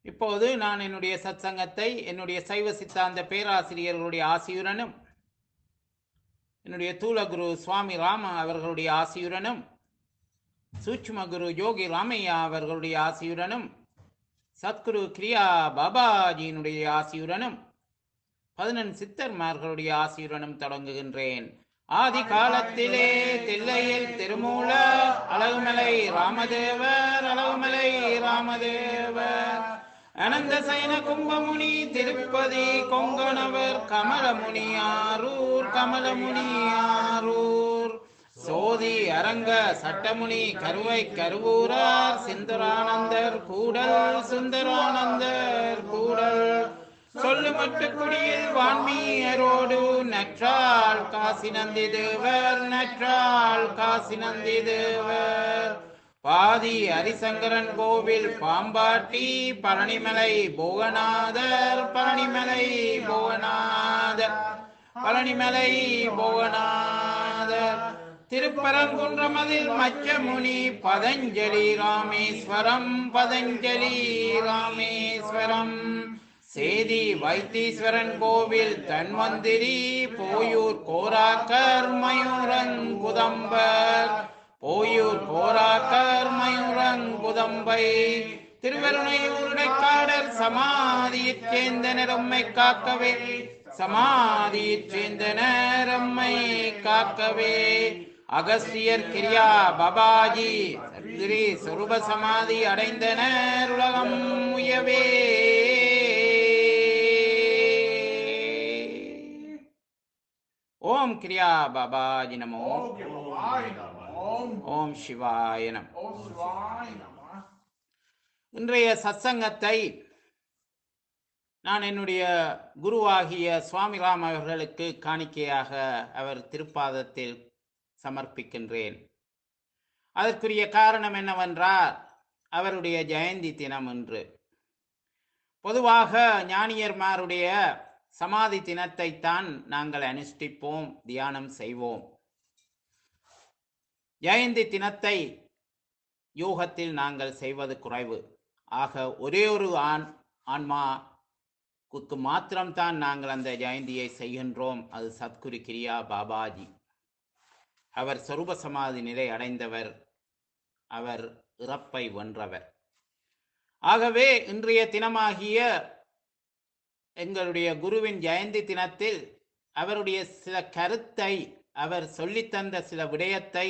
இப்போது நான் என்னுடைய சத்சங்கத்தை என்னுடைய சைவ சித்தாந்த பேராசிரியர்களுடைய ஆசியுடனும் என்னுடைய தூலகுரு சுவாமி ராம அவர்களுடைய ஆசியுடனும் சூட்சும குரு யோகி ராமையா அவர்களுடைய ஆசியுடனும் சத்குரு கிரியா பாபாஜியினுடைய ஆசியுடனும் 11 சித்தர்மார்களுடைய ஆசியுடனும் தொடங்குகின்றேன். ஆதி காலத்திலே தில்லையில் திருமூலர் அழகுமலை ராமதேவர் அழகுமலை ராமதேவர் அனந்த சயன கும்பமுனி திருப்பதி கொங்கணவர் கமலமுனியாரூர் கமலமுனியாரூர் சோதி அரங்க சட்டமுனி கருவை கருவூரார் சிந்தரானந்தர் கூடல் சுந்தரானந்தர் கூடல் சொல்லுமட்டு குடியில் வான்மீயரோடு நற்றால் காசி நந்தி தேவர் நற்றால் காசி நந்தி தேவர் பாதி ஹரிசங்கரன் கோவில் பாம்பாட்டி பழனிமலை போகநாதர் பழனிமலை போகநாதர் பழனிமலை போகநாதர் திருப்பரங்குன்றமதில் மச்சமுனி பதஞ்சலி ராமேஸ்வரம் பதஞ்சலி ராமேஸ்வரம் சேதி வைத்தீஸ்வரன் கோவில் தன்வந்திரி போயூர் கோராக்கர் மயூரங்குதம்பர் போயூர் கோராக்கர் மயூரங்குதம்பை திருவருணையூருடைக்காடர் சமாதியைச் சேர்ந்தனர் உம்மை காக்கவே சமாதியைச் சேர்ந்தனர் உம்மை காக்கவே அகஸ்தியர் கிரியா பாபாஜி சத்குரு சொரூப சமாதி அடைந்தனர் உலகம் உயவே. ஓம் கிரியா பாபாஜி நமோ. ஓம் சிவாய நமோ. இன்றைய சத்சங்கத்தை நான் என்னுடைய குருவாகிய சுவாமிராம் அவர்களுக்கு காணிக்கையாக அவர் திருப்பாதத்தில் சமர்ப்பிக்கின்றேன். அதற்குரிய காரணம் என்னவென்றால் அவருடைய ஜெயந்தி தினம் என்று. பொதுவாக ஞானியர்மாருடைய சமாதி தினத்தை தான் நாங்கள் அனுஷ்டிப்போம், தியானம் செய்வோம். ஜெயந்தி தினத்தை யோகத்தில் நாங்கள் செய்வது குறைவு. ஆக ஒரே ஒரு ஆன்மாவுக்கு மாத்திரம்தான் நாங்கள் அந்த ஜெயந்தியை செய்கின்றோம். அது சத்குரு கிரியா பாபாஜி. அவர் சொரூப சமாதி நிலை அடைந்தவர், அவர் இறப்பை வென்றவர். ஆகவே இன்றைய தினமாகிய எங்களுடைய குருவின் ஜெயந்தி தினத்தில் அவருடைய சில கருத்தை, அவர் சொல்லித்தந்த சில விடயத்தை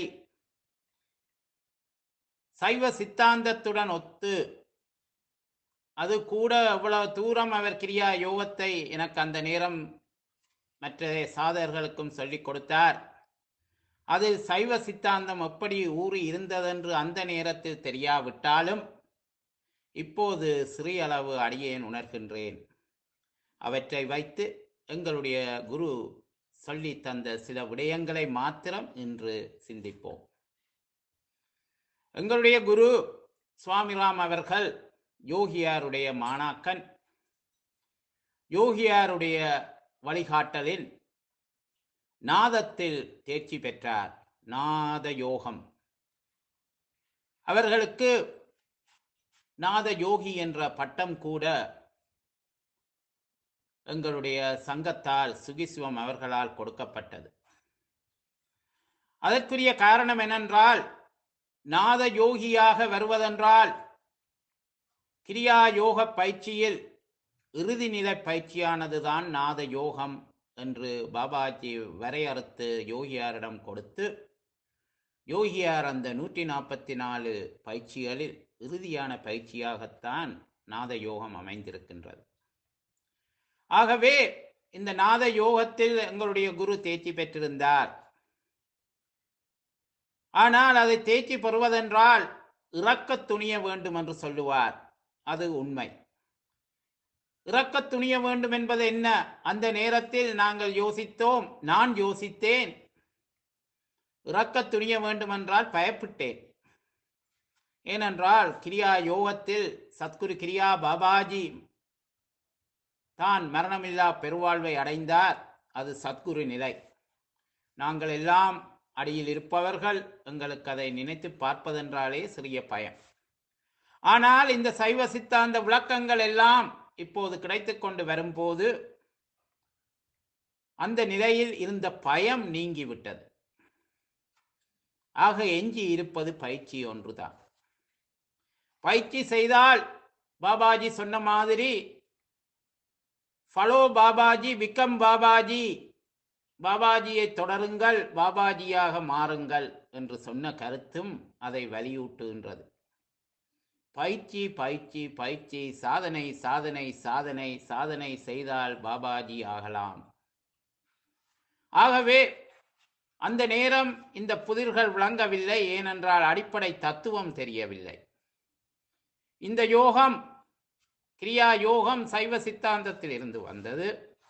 சைவ சித்தாந்தத்துடன் ஒத்து, அது கூட எவ்வளவு தூரம் அவர் கிரியா யோகத்தை எனக்கு அந்த நேரம் மற்ற சாதகர்களுக்கும் சொல்லிக் கொடுத்தார், அதில் சைவ சித்தாந்தம் எப்படி ஊறி இருந்ததென்று அந்த நேரத்தில் தெரியாவிட்டாலும் இப்போது சிறிய அளவு அடியேன் உணர்கின்றேன். அவற்றை வைத்து எங்களுடைய குரு சொல்லி தந்த சில விடயங்களை மாத்திரம் இன்று சிந்திப்போம். எங்களுடைய குரு சுவாமிராம் அவர்கள் யோகியாருடைய மாணாக்கன். யோகியாருடைய வழிகாட்டலில் நாதத்தில் தேர்ச்சி பெற்றார். நாத யோகம். அவர்களுக்கு நாத யோகி என்ற பட்டம் கூட எங்களுடைய சங்கத்தால் சுகிசிவம் அவர்களால் கொடுக்கப்பட்டது. அதற்குரிய காரணம் என்னென்றால், நாத யோகியாக வருவதென்றால் கிரியா யோக பயிற்சியில் இறுதி நிலை பயிற்சியானதுதான் நாத யோகம் என்று பாபாஜி வரையறுத்து யோகியாரிடம் கொடுத்து, யோகியார் அந்த 144 பயிற்சிகளில் இறுதியான பயிற்சியாகத்தான் நாத யோகம் அமைந்திருக்கின்றது. ஆகவே இந்த நாத யோகத்தில் எங்களுடைய குரு தேர்ச்சி பெற்றிருந்தார். ஆனால் அதை தேர்ச்சி பெறுவதென்றால் இறக்க துணிய வேண்டும் என்று சொல்லுவார். அது உண்மை. இறக்க துணிய வேண்டும் என்பது என்ன? அந்த நேரத்தில் நாங்கள் யோசித்தோம், நான் யோசித்தேன். இறக்க துணிய வேண்டும் என்றால் பயப்பட்டேன். ஏனென்றால் கிரியா யோகத்தில் சத்குரு கிரியா பாபாஜி தான் மரணமில்லா பெருவாழ்வை அடைந்தார். அது சத்குரு நிலை. நாங்கள் எல்லாம் அடியில் இருப்பவர்கள் எங்களுக்கு அதை நினைத்து பார்ப்பதென்றாலே சிறிய பயம். ஆனால் இந்த சைவ சித்தாந்த விளக்கங்கள் எல்லாம் இப்போது கிடைத்து கொண்டு வரும்போது அந்த நிலையில் இருந்த பயம் நீங்கிவிட்டது. ஆக எஞ்சி இருப்பது பயிற்சி ஒன்றுதான். பயிற்சி செய்தால் பாபாஜி சொன்ன மாதிரி ஃபாலோ பாபாஜி பிகம் பாபாஜி, பாபாஜியை தொடருங்கள், பாபாஜியாக மாறுங்கள் என்று சொன்ன கருத்தும் அதை வலியூட்டுகின்றது. பயிற்சி பயிற்சி பயிற்சி, சாதனை சாதனை சாதனை, சாதனை செய்தால் பாபாஜி ஆகலாம். ஆகவே அந்த நேரம் இந்த புதிர்கள் விளங்கவில்லை. ஏனென்றால் அடிப்படை தத்துவம் தெரியவில்லை. இந்த யோகம், கிரியா யோகம் சைவ சித்தாந்தத்தில் இருந்து வந்தது.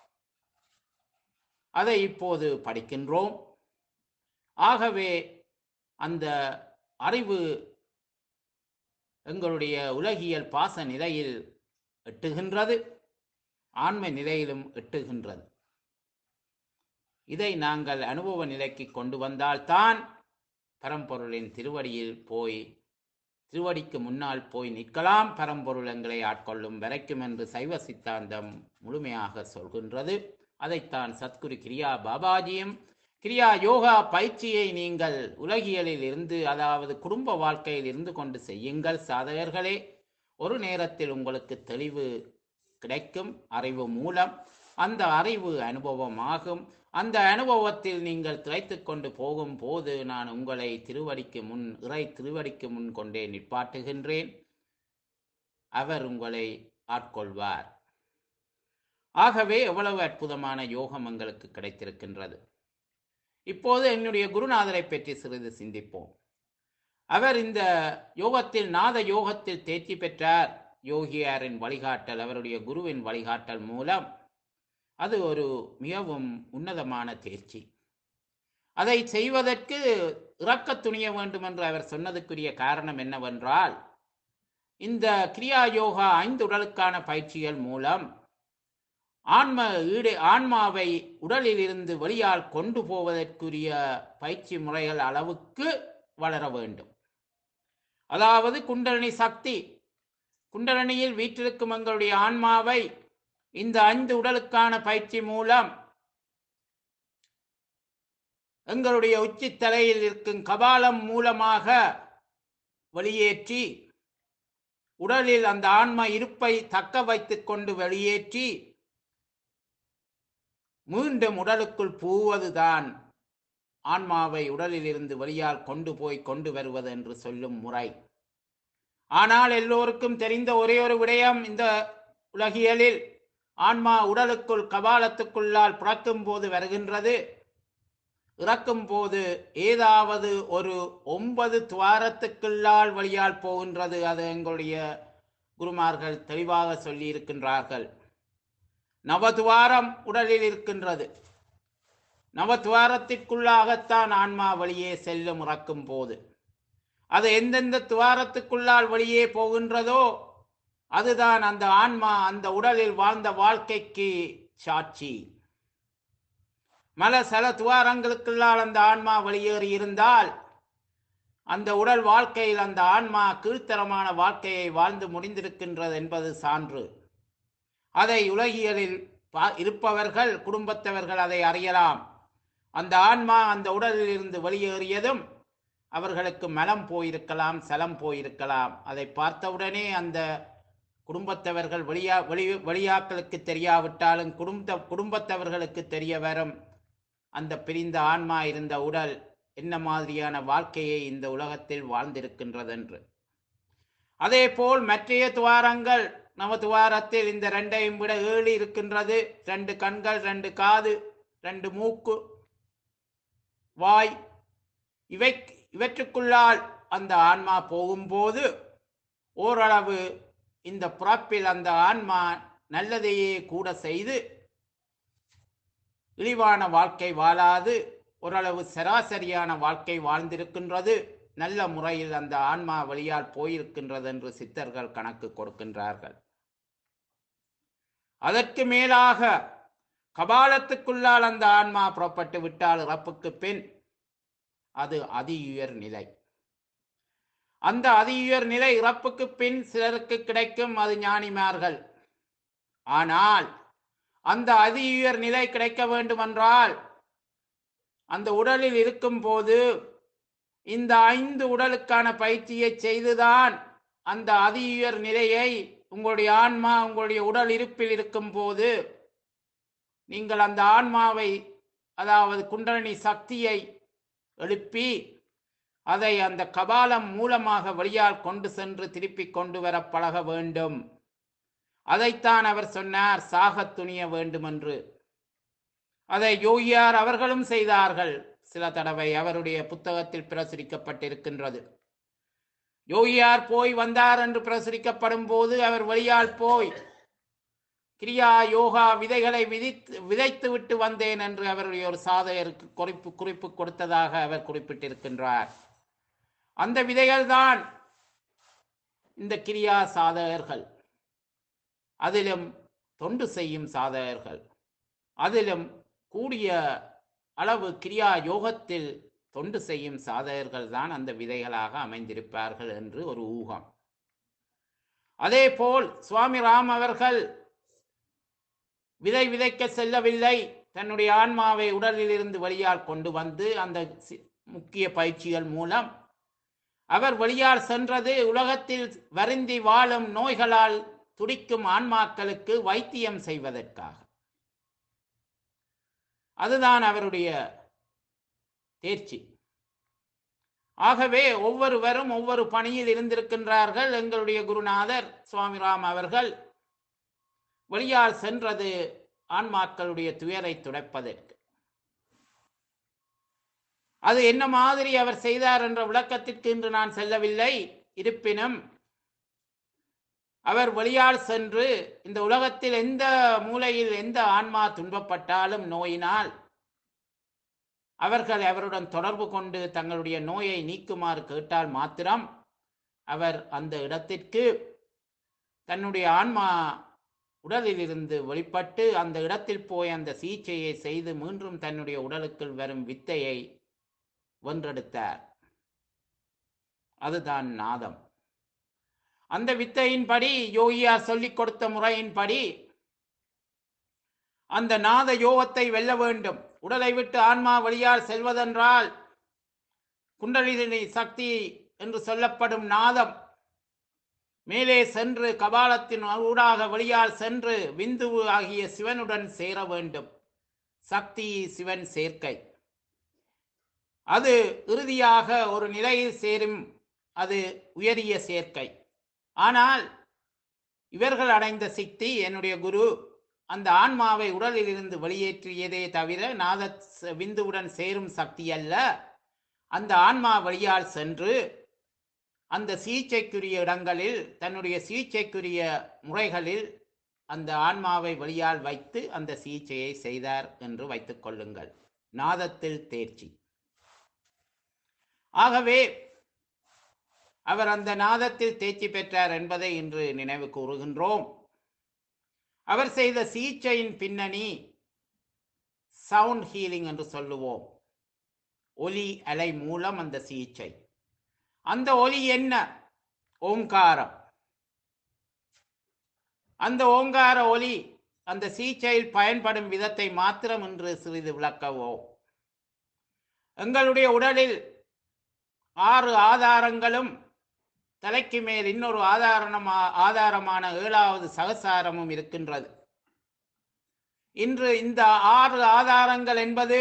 அதை இப்போது படிக்கின்றோம். ஆகவே அந்த அறிவு எங்களுடைய உலகியல் பாச நிலையில் எட்டுகின்றது, ஆன்ம நிலையிலும் எட்டுகின்றது. இதை நாங்கள் அனுபவ நிலைக்கு கொண்டு வந்தால்தான் பரம்பொருளின் திருவடியில் போய், திருவடிக்கு முன்னால் போய் நிற்கலாம், பரம்பொருள் எங்களை ஆட்கொள்ளும் வரைக்கும் என்று சைவ சித்தாந்தம் முழுமையாக சொல்கின்றது. அதைத்தான் சத்குரு கிரியா பாபாஜியும், கிரியா யோகா பயிற்சியை நீங்கள் உலகியலில் இருந்து, அதாவது குடும்ப வாழ்க்கையில் இருந்து கொண்டு செய்யுங்கள் சாதகர்களே. ஒரு நேரத்தில் உங்களுக்கு தெளிவு கிடைக்கும். அறிவு மூலம் அந்த அறிவு அனுபவமாகும். அந்த அனுபவத்தில் நீங்கள் திளைத்து கொண்டு போகும் போது நான் உங்களை திருவடிக்கு முன், இறை திருவடிக்கு முன் கொண்டே நிற்பாட்டுகின்றேன். அவர் உங்களை ஆட்கொள்வார். ஆகவே எவ்வளவு அற்புதமான யோகம் எங்களுக்கு கிடைத்திருக்கின்றது. இப்போது என்னுடைய குருநாதரை பற்றி சிறிது சிந்திப்போம். அவர் இந்த யோகத்தில், நாத யோகத்தில் தேர்ச்சி பெற்றார். யோகியாரின் வழிகாட்டல், அவருடைய குருவின் வழிகாட்டல் மூலம். அது ஒரு மிகவும் உன்னதமான தேர்ச்சி. அதை செய்வதற்கு இறக்க துணிய வேண்டும் என்று அவர் சொன்னதுக்குரிய காரணம் என்னவென்றால், இந்த கிரியா யோகா 5 உடலுக்கான பயிற்சிகள் மூலம் ஆன்மாவை உடலில் இருந்து வெளியால் கொண்டு போவதற்குரிய பயிற்சி முறைகள் அளவுக்கு வளர வேண்டும். அதாவது குண்டலினி சக்தி, குண்டலினியில் வீற்றிருக்கும் எங்களுடைய ஆன்மாவை இந்த 5 உடலுக்கான பயிற்சி மூலம் எங்களுடைய உச்சி தலையில் இருக்கும் கபாலம் மூலமாக வெளியேற்றி, உடலில் அந்த ஆன்மா இருப்பை தக்க வைத்துக் கொண்டு வெளியேற்றி மீண்டும் உடலுக்குள் பூவதுதான் ஆன்மாவை உடலில் இருந்து வெளியால் கொண்டு வருவது என்று சொல்லும் முறை. ஆனால் எல்லோருக்கும் தெரிந்த ஒரே ஒரு விடயம், இந்த உலகியலில் ஆன்மா உடலுக்குள் கபாலத்துக்குள்ளால் பிறக்கும் போது வருகின்றது. இறக்கும் போது ஏதாவது ஒரு 9 துவாரத்துக்குள்ளால் வழியால் போகின்றது. அது எங்களுடைய குருமார்கள் தெளிவாக சொல்லி இருக்கின்றார்கள். நவதுவாரம் உடலில் இருக்கின்றது. நவதுவாரத்திற்குள்ளாகத்தான் ஆன்மா வெளியே செல்லும் இறக்கும் போது. அது எந்தெந்த துவாரத்துக்குள்ளால் வெளியே போகின்றதோ அதுதான் அந்த ஆன்மா அந்த உடலில் வாழ்ந்த வாழ்க்கைக்கு சாட்சி. சில துவாரங்களுக்குள்ளால் அந்த ஆன்மா வெளியேறி இருந்தால் அந்த உடல் வாழ்க்கையில் அந்த ஆன்மா கீழ்த்தரமான வாழ்க்கையை வாழ்ந்து முடிந்திருக்கின்றது என்பது சான்று. அதை உலகியலில் இருப்பவர்கள், குடும்பத்தவர்கள் அதை அறியலாம். அந்த ஆன்மா அந்த உடலில் இருந்து வெளியேறியதும் அவர்களுக்கு மலம் போயிருக்கலாம், சலம் போயிருக்கலாம். அதை பார்த்தவுடனே அந்த குடும்பத்தவர்கள் வெளியாக்களுக்கு தெரியாவிட்டாலும் குடும்பத்தவர்களுக்கு தெரிய வரும் அந்த பிரிந்த ஆன்மா இருந்த உடல் என்ன மாதிரியான வாழ்க்கையை இந்த உலகத்தில் வாழ்ந்திருக்கின்றது என்று. அதே போல் மற்றைய துவாரங்கள், நவதுவாரத்தில் இந்த 2ஐயும் விட 7 இருக்கின்றது. 2 கண்கள், 2 காது, 2 மூக்கு, வாய். இவற்றுக்குள்ளால் அந்த ஆன்மா போகும்போது ஓரளவு இந்த பிறப்பில் அந்த ஆன்மா நல்லதையே கூட செய்து இழிவான வாழ்க்கை வாழாது ஓரளவு சராசரியான வாழ்க்கை வாழ்ந்திருக்கின்றது. நல்ல முறையில் அந்த ஆன்மா வழியால் போயிருக்கின்றது என்று சித்தர்கள் கணக்கு கொடுக்கின்றார்கள். அதற்கு மேலாக கபாலத்துக்குள்ளால் அந்த ஆன்மா புறப்பட்டு விட்டால் இறப்புக்கு பின் அது அதி உயர் நிலை. அந்த அதியுயர் நிலை இறப்புக்கு பின் சிலருக்கு கிடைக்கும், அது ஞானிமார்கள். ஆனால் அந்த அதியுயர் நிலை கிடைக்க வேண்டுமென்றால் அந்த உடலில் இருக்கும் போது இந்த 5 உடலுக்கான பயிற்சியை செய்துதான் அந்த அதியுயர் நிலையை உங்களுடைய ஆன்மா உங்களுடைய உடல் இருப்பில் இருக்கும் போது நீங்கள் அந்த ஆன்மாவை, அதாவது குண்டலினி சக்தியை எழுப்பி அதை அந்த கபாலம் மூலமாக வெளியால் கொண்டு சென்று திருப்பி கொண்டு வர பழக வேண்டும். அதைத்தான் அவர் சொன்னார், சாகத் துணிய வேண்டும் என்று. அதை யோகியார் அவர்களும் செய்தார்கள். சில தடவை அவருடைய புத்தகத்தில் பிரசுரிக்கப்பட்டிருக்கின்றது. யோகியார் போய் வந்தார் என்று பிரசுரிக்கப்படும் போது அவர் வெளியால் போய் கிரியா யோகா விதைகளை விதைத்து விட்டு வந்தேன் என்று அவருடைய ஒரு சாதகருக்கு குறிப்பு கொடுத்ததாக அவர் குறிப்பிட்டிருக்கின்றார். அந்த விதைகள் தான் இந்த கிரியா சாதகர்கள், அதிலும் தொண்டு செய்யும் சாதகர்கள், அதிலும் கூடிய அளவு கிரியா யோகத்தில் தொண்டு செய்யும் சாதகர்கள் தான் அந்த விதைகளாக அமைந்திருப்பார்கள் என்று ஒரு ஊகம். அதே போல் சுவாமி ராம் அவர்கள் விதை விதைக்க செல்லவில்லை, தன்னுடைய ஆன்மாவை உடலில் இருந்து வெளியால் கொண்டு வந்து அந்த முக்கிய பயிற்சிகள் மூலம் அவர் வெளியால் சென்றது உலகத்தில் வருந்தி வாழும் நோய்களால் துடிக்கும் ஆன்மாக்களுக்கு வைத்தியம் செய்வதற்காக. அதுதான் அவருடைய தேர்ச்சி. ஆகவே ஒவ்வொருவரும் ஒவ்வொரு பணியில் இருந்திருக்கின்றார்கள். எங்களுடைய குருநாதர் சுவாமி ராம் அவர்கள் வெளியால் சென்றது ஆன்மாக்களுடைய துயரை துடைப்பதற்கு. அது என்ன மாதிரி அவர் செய்தார் என்ற விளக்கத்திற்கு இன்று நான் செல்லவில்லை. இருப்பினும் அவர் வெளியால் சென்று இந்த உலகத்தில் எந்த மூலையில் எந்த ஆன்மா துன்பப்பட்டாலும் நோயினால் அவர்கள் அவருடன் தொடர்பு கொண்டு தங்களுடைய நோயை நீக்குமாறு கேட்டால் மாத்திரம் அவர் அந்த இடத்திற்கு தன்னுடைய ஆன்மா உடலில் இருந்து வெளிப்பட்டு அந்த இடத்தில் போய் அந்த சிகிச்சையை செய்து மீண்டும் தன்னுடைய உடலுக்குள் வரும் வித்தையை வென்றெடுத்தார். அதுதான் நாதம். அந்த வித்தையின்படி யோகியார் சொல்லிக் கொடுத்த முறையின்படி அந்த நாத யோகத்தை வெல்ல வேண்டும். உடலை விட்டு ஆன்மா வெளியால் செல்வதென்றால் குண்டலினி சக்தி என்று சொல்லப்படும் நாதம் மேலே சென்று கபாலத்தின் ஊடாக வெளியால் சென்று விந்துவு ஆகிய சிவனுடன் சேர வேண்டும். சக்தி சிவன் சேர்க்கை, அது இறுதியாக ஒரு நிலையில் சேரும், அது உயரிய சேர்க்கை. ஆனால் இவர்கள் அடைந்த சக்தி, என்னுடைய குரு அந்த ஆன்மாவை உடலில் இருந்து வெளியேற்றியதே தவிர நாத விந்துவுடன் சேரும் சக்தி அல்ல. அந்த ஆன்மா வழியால் சென்று அந்த சிகிச்சைக்குரிய இடங்களில் தன்னுடைய சிகிச்சைக்குரிய முறைகளில் அந்த ஆன்மாவை வழியால் வைத்து அந்த சிகிச்சையை செய்தார் என்று வைத்துக் கொள்ளுங்கள். நாதத்தில் தேர்ச்சி. ஆகவே அவர் அந்த நாதத்தில் தேர்ச்சி பெற்றார் என்பதை இன்று நினைவு கூறுகின்றோம். அவர் செய்த சிகிச்சையின் பின்னணி சவுண்ட் ஹீலிங் என்று சொல்லுவோம். ஒலி அலை மூலம் அந்த சிகிச்சை. அந்த ஒலி என்ன? ஓங்காரம். அந்த ஓங்கார ஒலி அந்த சிகிச்சையில் பயன்படும் விதத்தை மாத்திரம் இன்று சிறிது விளக்கவோ. எங்களுடைய உடலில் 6 ஆதாரங்களும் தலைக்கு மேல் இன்னொரு ஆதாரமான 7வது சகசாரமும் இருக்கின்றது. இன்று இந்த 6 ஆதாரங்கள் என்பது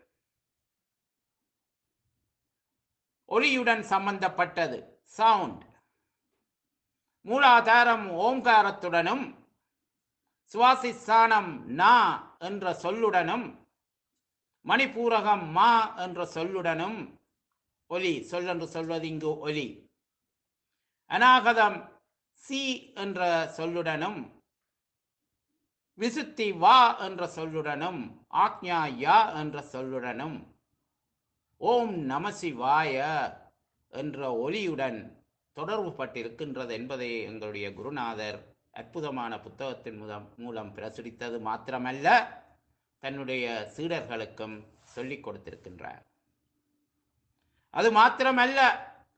ஒளியுடன் சம்பந்தப்பட்டது, சவுண்ட். மூலாதாரம் ஓங்காரத்துடனும் சுவாசிஸ்தானம் நா என்ற சொல்லுடனும் மணிபூரகம் மா என்ற சொல்லுடனும் ஒலி, சொல்லென்று சொல்வது இங்கு ஒலி. அநாகதம் சி என்ற சொல்லுடனும் விசுத்தி வா என்ற சொல்லுடனும் ஆக்ஞா யா என்ற சொல்லுடனும் ஓம் நமசிவாய என்ற ஒலியுடன் தொடர்பு பட்டிருக்கின்றது என்பதை எங்களுடைய குருநாதர் அற்புதமான புத்தகத்தின் மூலம் பிரசுரித்தது மாத்திரமல்ல, தன்னுடைய சீடர்களுக்கும் சொல்லிக் கொடுத்திருக்கின்றார். அது மாத்திரமல்ல,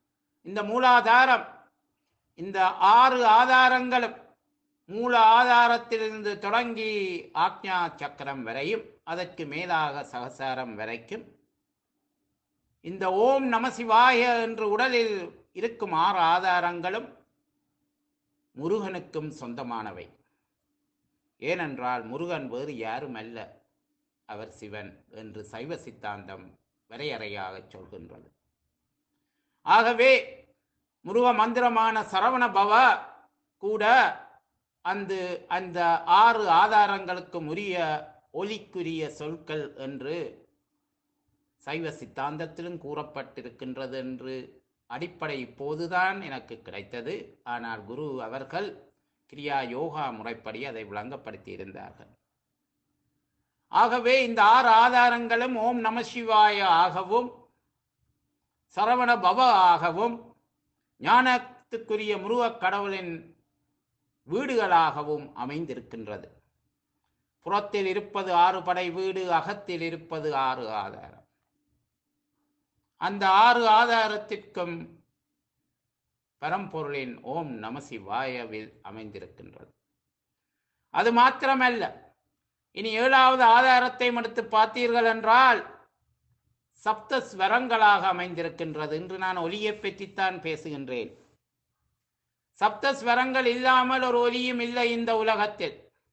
இந்த மூலாதாரம், இந்த 6 ஆதாரங்களும், மூல ஆதாரத்திலிருந்து தொடங்கி ஆக்ஞா சக்கரம் வரையும், அதற்கு மேலாக சகசாரம் வரைக்கும், இந்த ஓம் நம சிவாய என்று உடலில் இருக்கும் 6 ஆதாரங்களும் முருகனுக்கும் சொந்தமானவை. ஏனென்றால் முருகன் வேறு யாரும் அல்ல, அவர் சிவன் என்று சைவ சித்தாந்தம் வரையறையாக சொல்கின்றது. ஆகவே முருக மந்திரமான சரவண பவ கூட அந்த 6 ஆதாரங்களுக்கு உரிய ஒலிக்குரிய சொற்கள் என்று சைவ சித்தாந்தத்திலும் கூறப்பட்டிருக்கின்றது என்று அடிப்படை இப்போதுதான் எனக்கு கிடைத்தது. ஆனால் குரு அவர்கள் கிரியா யோகா முறைப்படி அதை விளங்கப்படுத்தி இருந்தார்கள். ஆகவே இந்த 6 ஆதாரங்களும் ஓம் நம சிவாய ஆகவும் சரவண பவ ஆகவும் ஞானத்துக்குரிய முருகக் கடவுளின் வீடுகளாகவும் அமைந்திருக்கின்றது. புறத்தில் இருப்பது 6 படை வீடு, அகத்தில் இருப்பது 6 ஆதாரம். அந்த 6 ஆதாரத்திற்கும் பரம்பொருளின் ஓம் நம சிவாயவில் அமைந்திருக்கின்றது. அது மாத்திரமல்ல, இனி 7வது ஆதாரத்தை எடுத்து பார்த்தீர்கள் என்றால் சப்த ஸ்வரங்களாக அமைந்திருக்கின்றது. இன்று நான் ஒலியை பற்றித்தான் பேசுகின்றேன். சப்த ஸ்வரங்கள் இல்லாமல் ஒரு ஒலியும் இல்லை இந்த உலகத்தில்.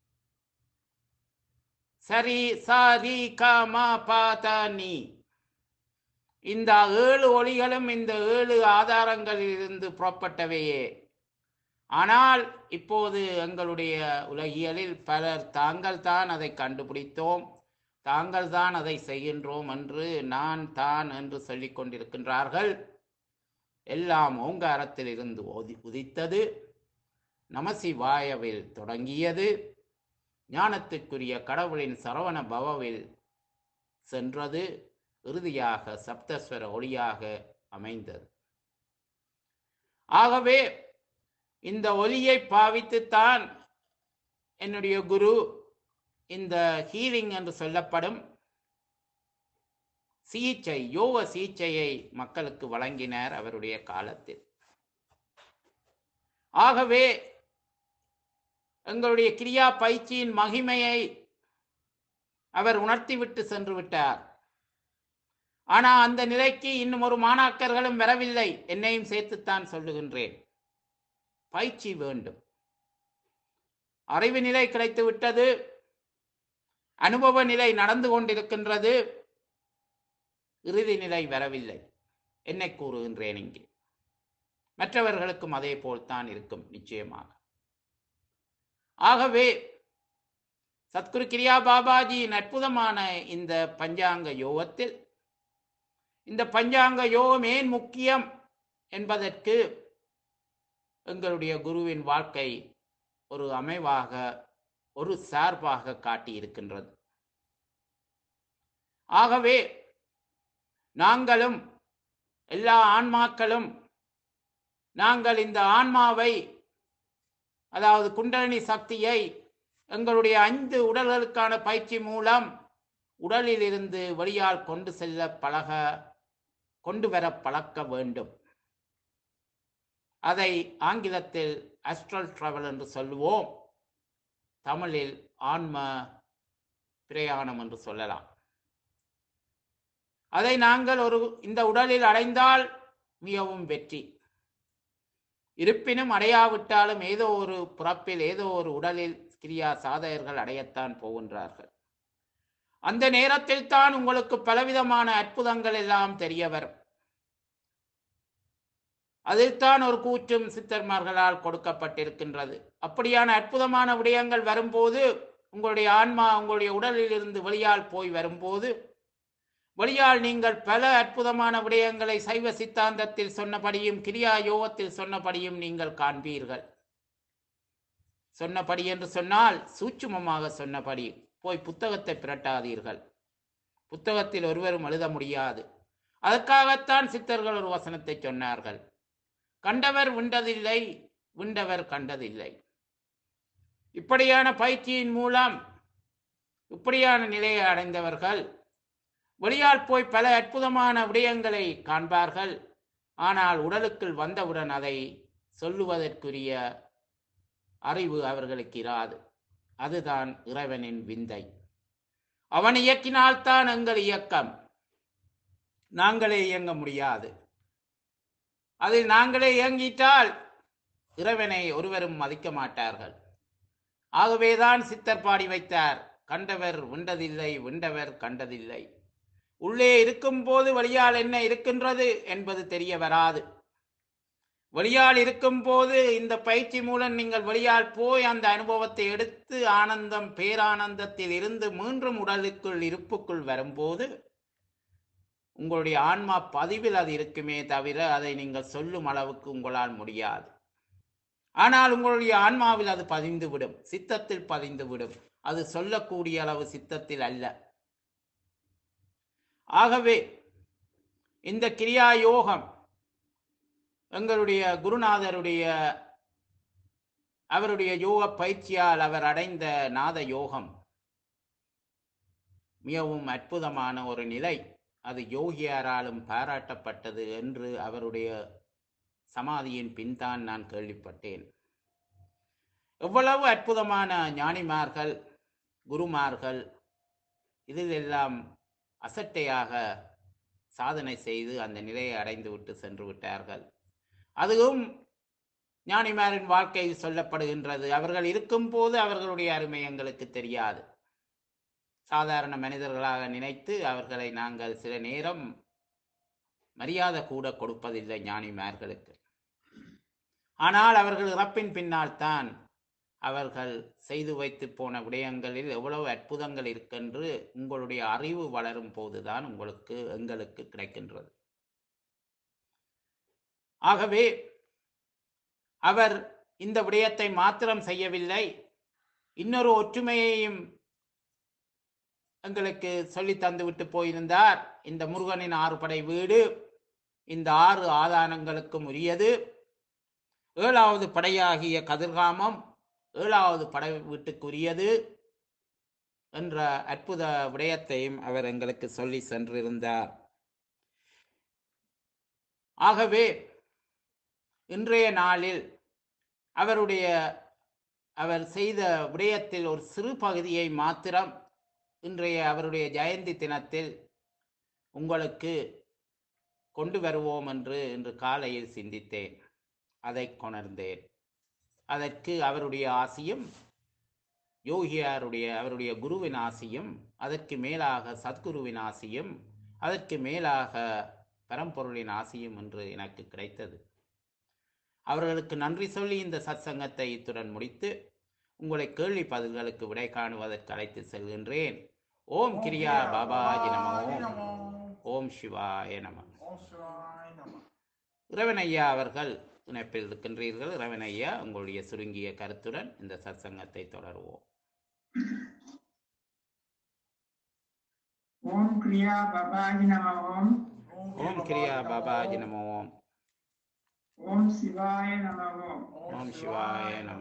சரி சரி க ம ப த நீ, இந்த 7 ஒலிகளும் இந்த 7 ஆதாரங்களிலிருந்து புறப்பட்டவையே. ஆனால் இப்போது எங்களுடைய உலகியலில் பலர் தாங்கள் தான் அதை கண்டுபிடித்தோம், தாங்கள் தான் அதை செய்கின்றோம் என்று நான் தான் என்று சொல்லிக் கொண்டிருக்கின்றார்கள். எல்லாம் ஓங்காரத்தில் இருந்து உதித்தது, நமசிவாயவில் தொடங்கியது, ஞானத்திற்குரிய கடவுளின் சரவண பவவில் சென்றது, இறுதியாக சப்தஸ்வர ஒளியாக அமைந்தது. ஆகவே இந்த ஒலியை பாவித்துத்தான் என்னுடைய குரு இந்த ஹீலிங் என்று சொல்லப்படும் சிகிச்சை, யோக சிகிச்சையை மக்களுக்கு வழங்கினார் அவருடைய காலத்தில். ஆகவே எங்களுடைய கிரியா பயிற்சியின் மகிமையை அவர் உணர்த்திவிட்டு சென்று விட்டார். ஆனால் அந்த நிலைக்கு இன்னும் ஒரு மாணாக்கர்களும் வரவில்லை, என்னையும் சேர்த்துத்தான் சொல்லுகின்றேன். பயிற்சி வேண்டும். அறிவு நிலை கிடைத்து விட்டது, அனுபவ நிலை நடந்து கொண்டிருக்கின்றது, இறுதி நிலை வரவில்லை. என்னை கூறுகின்றேன் இங்கே, மற்றவர்களுக்கும் அதே போல்தான் இருக்கும் நிச்சயமாக. ஆகவே சத்குரு கிரியா பாபாஜியின் அற்புதமான இந்த பஞ்சாங்க யோகத்தில், இந்த பஞ்சாங்க யோகம் ஏன் முக்கியம் என்பதற்கு எங்களுடைய குருவின் வாழ்க்கை ஒரு அமைவாக, ஒரு சார்பாக காட்டியிருக்கின்றது. ஆகவே நாங்களும் எல்லா ஆன்மாக்களும் நாங்கள் இந்த ஆன்மாவை, அதாவது குண்டலினி சக்தியை எங்களுடைய 5 உடல்களுக்கான பயிற்சி மூலம் உடலில் இருந்து வெளியால் கொண்டு வர பழக்க வேண்டும். அதை ஆங்கிலத்தில் அஸ்ட்ரல் டிராவல் என்று சொல்லுவோம், தமிழில் ஆன்ம பிரயாணம் என்று சொல்லலாம். அதை நாங்கள் இந்த உடலில் அடைந்தால் மிகவும் வெற்றி. இருப்பினும் அடையாவிட்டாலும் ஏதோ ஒரு பிறப்பில் ஏதோ ஒரு உடலில் கிரியா சாதகர்கள் அடையத்தான் போகின்றார்கள். அந்த நேரத்தில் தான் உங்களுக்கு பலவிதமான அற்புதங்கள் எல்லாம் தெரிய வரும். அதில்தான் ஒரு கூற்றும் சித்தர்மார்களால் கொடுக்கப்பட்டிருக்கின்றது. அப்படியான அற்புதமான விடயங்கள் வரும்போது, உங்களுடைய ஆன்மா உங்களுடைய உடலில் இருந்து வெளியால் போய் வரும்போது, வெளியால் நீங்கள் பல அற்புதமான விடயங்களை சைவ சித்தாந்தத்தில் சொன்னபடியும் கிரியா யோகத்தில் சொன்னபடியும் நீங்கள் காண்பீர்கள். சொன்னபடி என்று சொன்னால் சூட்சுமமாக சொன்னபடி. போய் புத்தகத்தை பிரட்டாதீர்கள், புத்தகத்தில் ஒருவரும் எழுத முடியாது. அதற்காகத்தான் சித்தர்கள் ஒரு வசனத்தை சொன்னார்கள், கண்டவர் விண்டதில்லை, விண்டவர் கண்டதில்லை. இப்படியான பயிற்சியின் மூலம் இப்படியான நிலையை அடைந்தவர்கள் வெளியால் போய் பல அற்புதமான விடயங்களை காண்பார்கள். ஆனால் உடலுக்குள் வந்தவுடன் அதை சொல்லுவதற்குரிய அறிவு அவர்களுக்கு இராது. அதுதான் இறைவனின் விந்தை. அவன் இயக்கினால்தான் எங்கள் இயக்கம். நாங்களே இயங்க முடியாது. அதில் நாங்களே இயங்கிட்டால் இறைவனை ஒருவரும் மதிக்க மாட்டார்கள். ஆகவேதான் சித்தர் பாடி வைத்தார், கண்டவர் விண்டதில்லை, விண்டவர் கண்டதில்லை. உள்ளே இருக்கும் போது வெளியால் என்ன இருக்கின்றது என்பது தெரிய வராது. வெளியால் இருக்கும் போது இந்த பயிற்சி மூலம் நீங்கள் வெளியால் போய் அந்த அனுபவத்தை எடுத்து ஆனந்தம், பேரானந்தத்தில் இருந்து மீண்டும் உடலுக்குள் இருப்புக்குள் வரும்போது உங்களுடைய ஆன்மா பதிவில் அது இருக்குமே தவிர அதை நீங்கள் சொல்லும் அளவுக்கு உங்களால் முடியாது. ஆனால் உங்களுடைய ஆன்மாவில் அது பதிந்துவிடும், சித்தத்தில் பதிந்துவிடும். அது சொல்லக்கூடிய அளவு சித்தத்தில் அல்ல. ஆகவே இந்த கிரியா யோகம் எங்களுடைய குருநாதருடைய அவருடைய யோக பயிற்சியால் அவர் அடைந்த நாத யோகம் மிகவும் அற்புதமான ஒரு நிலை. அது யோகியாராலும் பாராட்டப்பட்டது என்று அவருடைய சமாதியின் பின்தான் நான் கேள்விப்பட்டேன். எவ்வளவு அற்புதமான ஞானிமார்கள், குருமார்கள் இதிலெல்லாம் அசட்டையாக சாதனை செய்து அந்த நிலையை அடைந்து விட்டு சென்று விட்டார்கள். அதுவும் ஞானிமாரின் வாழ்க்கையில் சொல்லப்படுகின்றது. அவர்கள் இருக்கும் போது அவர்களுடைய அருமை எங்களுக்கு தெரியாது. சாதாரண மனிதர்களாக நினைத்து அவர்களை நாங்கள் சில நேரம் மரியாதை கூட கொடுப்பதில்லை ஞானிமார்களுக்கு. ஆனால் அவர்கள் இறப்பின் பின்னால் தான் அவர்கள் செய்து வைத்து போன விடயங்களில் எவ்வளவு அற்புதங்கள் இருக்கின்று உங்களுடைய அறிவு வளரும் போதுதான் எங்களுக்கு கிடைக்கின்றது. ஆகவே அவர் இந்த விடயத்தை மாத்திரம் செய்யவில்லை, இன்னொரு ஒற்றுமையையும் எங்களுக்கு சொல்லி தந்துவிட்டு போயிருந்தார். இந்த முருகனின் 6 படை வீடு இந்த 6 ஆதானங்களுக்கும் உரியது. 7வது படையாகிய கதிர்காமம் 7வது படை வீட்டுக்குரியது என்ற அற்புத விடயத்தையும் அவர் எங்களுக்கு சொல்லி சென்றிருந்தார். ஆகவே இன்றைய நாளில் அவர் செய்த விடயத்தில் ஒரு சிறு பகுதியை மாத்திரம் இன்றைய அவருடைய ஜெயந்தி தினத்தில் உங்களுக்கு கொண்டு வருவோம் என்று இன்று காலையில் சிந்தித்தேன். அதை கொணர்ந்தேன். அதற்கு அவருடைய ஆசியும், அவருடைய குருவின் ஆசியும், அதற்கு மேலாக சத்குருவின் ஆசியும், அதற்கு மேலாக பரம்பொருளின் ஆசியும் என்று எனக்கு கிடைத்தது. அவர்களுக்கு நன்றி சொல்லி இந்த சத்சங்கத்தை இத்துடன் முடித்து உங்களை கேள்வி பதில்களுக்கு விடை காணுவதற்கு அழைத்து செல்கின்றேன். ஓம் கிரியா பாபாஜி நமோ. ஓம் சிவாய நம. இறைவனையா அவர்கள் இணைப்பில் இருக்கின்றீர்கள். இறைவனையா, உங்களுடைய சுருங்கிய கருத்துடன் இந்த சத்சங்கத்தை தொடருவோம். ஓம் கிரியா பாபாஜி நமோ. ஓம் கிரியா பாபாஜி நமோ. ஓம் சிவாய நமோ. ஓம் சிவாய நம.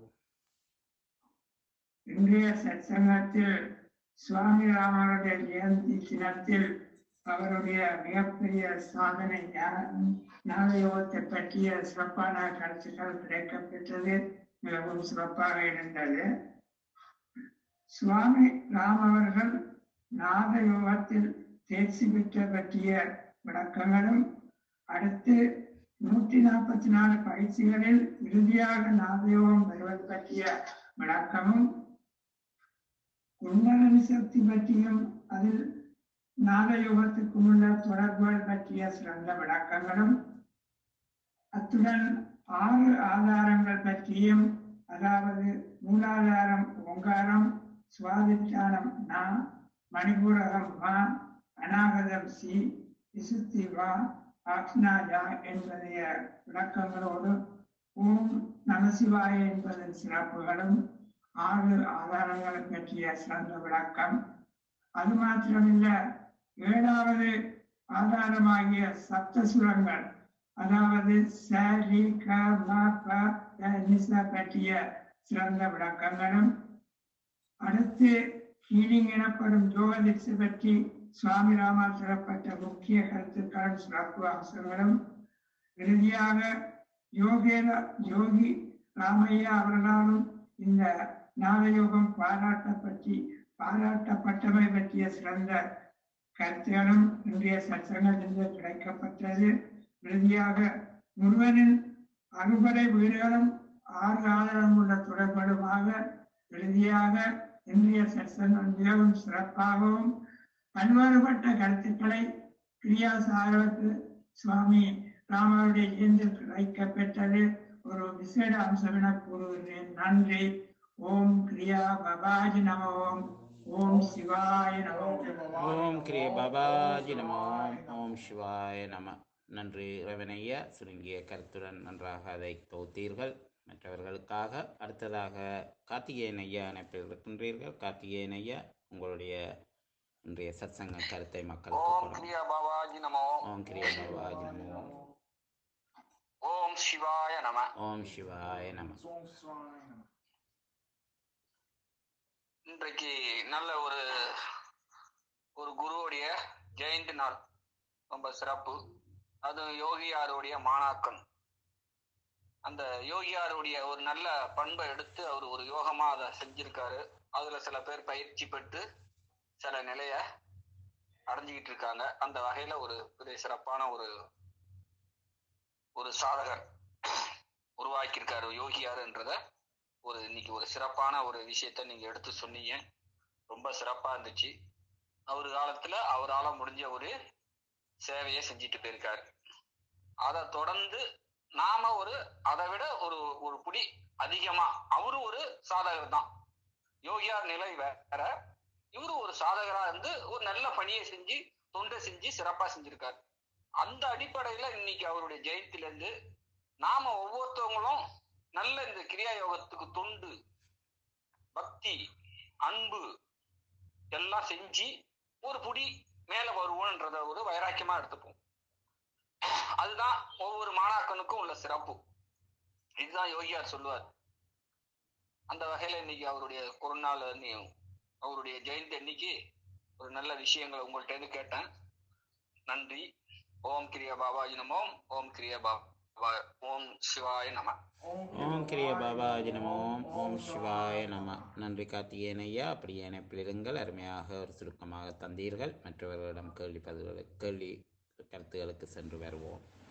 இன்றைய சத்சங்கத்தில் சுவாமி ராமனுடைய ஜெயந்தி தினத்தில் அவருடைய மிகப்பெரிய சாதனை ஞானயோகத்தை பற்றிய சிறப்பான கருத்துக்கள் கிடைக்கப்பெற்றது. மிகவும் சிறப்பாக இருந்தது. சுவாமி ராம் அவர்கள் நாத யோகத்தில் தேர்ச்சி பெற்ற பற்றிய விளக்கங்களும், அடுத்து 144 பயிற்சிகளில் இறுதியாக நாதயோகம் வருவது பற்றிய விளக்கமும், குண்டலினி சக்தி பற்றியும் அதில் நாதயோகத்துக்கு உள்ள தொடர்புகள் பற்றிய சிறந்த விளக்கங்களும், அத்துடன் 6 ஆதாரங்கள் பற்றியும், அதாவது மூலாதாரம் ஓங்காரம், சுவாதிஷ்டானம் நா, மணிபூரகம் வா, அநாகதம் சி, விசுத்தி வா, ஆக்னாஜா என்பதைய விளக்கங்களோடு ஓம் நமசிவாய என்பதன் சிறப்புகளும் 6 ஆதாரங்களை பற்றிய சிறந்த விளக்கம். அது மாத்திரமில்ல, 7வது ஆதாரமாகிய சப்தசுரங்கள், அதாவது சரி க ம ப த நிச பற்றிய சிறந்த விளக்கங்களும், அடுத்து ஹீலிங் எனப்படும் யோக திசை பற்றி சுவாமி ராமா சொல்லப்பட்ட முக்கிய கருத்துக்களும் சிறப்பு அம்சங்களும், இறுதியாக யோகி ராமையா அவர்களாலும் இந்த நாகயோகம் பாராட்டப்பட்டமை பற்றிய சிறந்த கருத்துகளும் இன்றைய சத்சங்கத்திலிருந்து கிடைக்கப்பட்டது. இறுதியாக முருகனின் அறுபடை வீடுகளும் 6 ஆதாரம் உள்ள தொடர்படுமாக இறுதியாக இன்றைய சத்சங்கம் மிகவும் சிறப்பாகவும் பல்வேறுபட்ட கருத்துக்களை கிரியா சாகரத்து சுவாமி ராமருடைய இயந்தில் கிடைக்கப்பெற்றது ஒரு விசேட அம்சம் என கூறுகிறேன். நன்றி. ஓம் கிரியா பாபாஜி நம. ஓம் சிவாய நம. ஓம் கிரிய பாபாஜி நம. ஓம் சிவாய நம. நன்றி ரவணையா, சுருங்கிய கருத்துடன் நன்றாக அதை தொகுத்தீர்கள். மற்றவர்களுக்காக அடுத்ததாக கார்த்திகேயன் ஐயா இணைப்பில் இருக்கின்றீர்கள். கார்த்திகேயன் ஐயா, உங்களுடைய இன்றைய சத்சங்க கருத்தை மக்களுக்கு ஓம் கிரியா பாபாஜி நமோ. ஓம் கிரிய பாபாஜி நமோ. ஓம் சிவாய நம. ஓம் சிவாய நம. இன்றைக்கு நல்ல ஒரு குருவுடைய ஜெயந்தி நாள், ரொம்ப சிறப்பு. அது யோகியாருடைய மாணாக்கன். அந்த யோகியாருடைய ஒரு நல்ல பண்பை எடுத்து அவர் ஒரு யோகமா அதை செஞ்சிருக்காரு. அதுல சில பேர் பயிற்சி பெற்று சில நிலைய அடைஞ்சுக்கிட்டு இருக்காங்க. அந்த வகையில ஒரு பெரிய சிறப்பான ஒரு சாதகர் உருவாக்கியிருக்காரு யோகியாருன்றத இன்னைக்கு ஒரு சிறப்பான ஒரு விஷயத்த நீங்க எடுத்து சொன்னீங்க. ரொம்ப சிறப்பா இருந்துச்சு. அவர் காலத்துல அவரால முடிஞ்ச ஒரு சேவையை செஞ்சுட்டு போயிருக்காரு. அதை தொடர்ந்து நாம அதை விட ஒரு புடி அதிகமா, அவரு ஒரு சாதகர் தான். யோகியார் நிலை வேற, இவரு ஒரு சாதகரா இருந்து ஒரு நல்ல பணியை செஞ்சு தொண்டை செஞ்சு சிறப்பா செஞ்சிருக்காரு. அந்த அடிப்படையில இன்னைக்கு அவருடைய ஜெயந்தில இருந்து நாம ஒவ்வொருத்தவங்களும் நல்ல இந்த கிரியா யோகத்துக்கு தொண்டு, பக்தி, அன்பு எல்லாம் செஞ்சு ஒரு புடி மேல வருவோம்ன்றத ஒரு வைராக்கியமா எடுத்துப்போம். அதுதான் ஒவ்வொரு மாணாக்கனுக்கும் உள்ள சிறப்பு. இதுதான் யோகியார் சொல்லுவார். அந்த வகையில இன்னைக்கு அவருடைய குறுநாள், அவருடைய ஜெயந்தி அன்னைக்கு ஒரு நல்ல விஷயங்களை உங்கள்கிட்ட இருந்து கேட்டேன். நன்றி. ஓம் கிரியா பாபாஜி நமோ. ஓம் கிரியா ஓம் சிவாய நம. ஓம் கிரிய பாபாஜி நமோ. ஓம் சிவாய நம. நன்றி கார்த்திகேயன் ஐயா. அப்படியே இணைப்பில் இருங்கள். அருமையாக ஒரு சுருக்கமாக தந்தீர்கள். மற்றவர்களிடம் கேள்வி கருத்துகளுக்கு சென்று வருவோம்.